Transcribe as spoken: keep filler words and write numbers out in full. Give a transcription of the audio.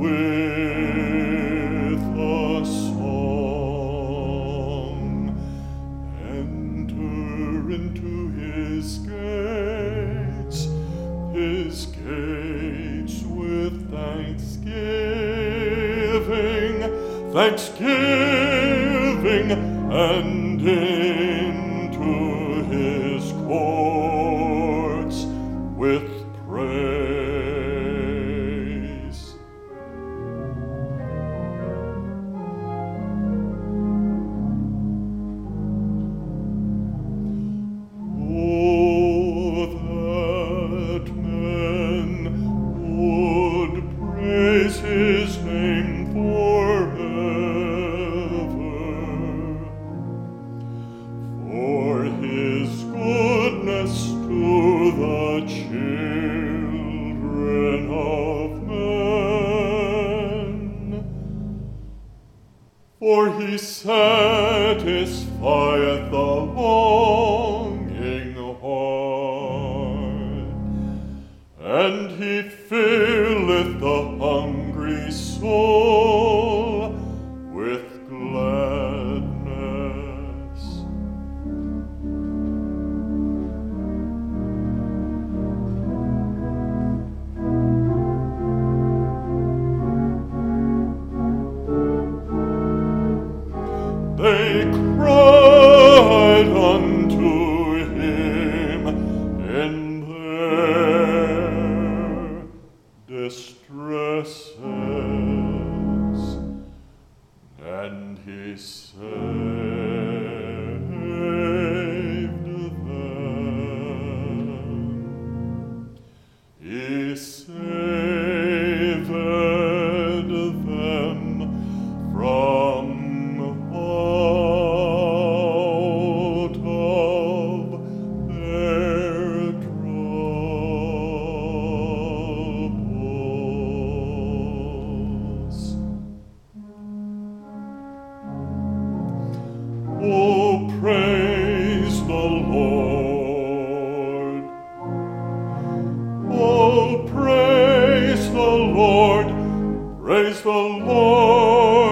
with a song. Enter into his gates, his gates with thanksgiving, thanksgiving, and into his courts with praise. Oh, that men would praise his name forever, for his goodness to the children of men. For he satisfieth the longing heart, and he filleth the hungry soul with gladness. They cried unto him in their distresses, and he saved them. He saved them from out of their troubles. Oh, praise the Lord. Oh, praise the Lord. Praise the Lord.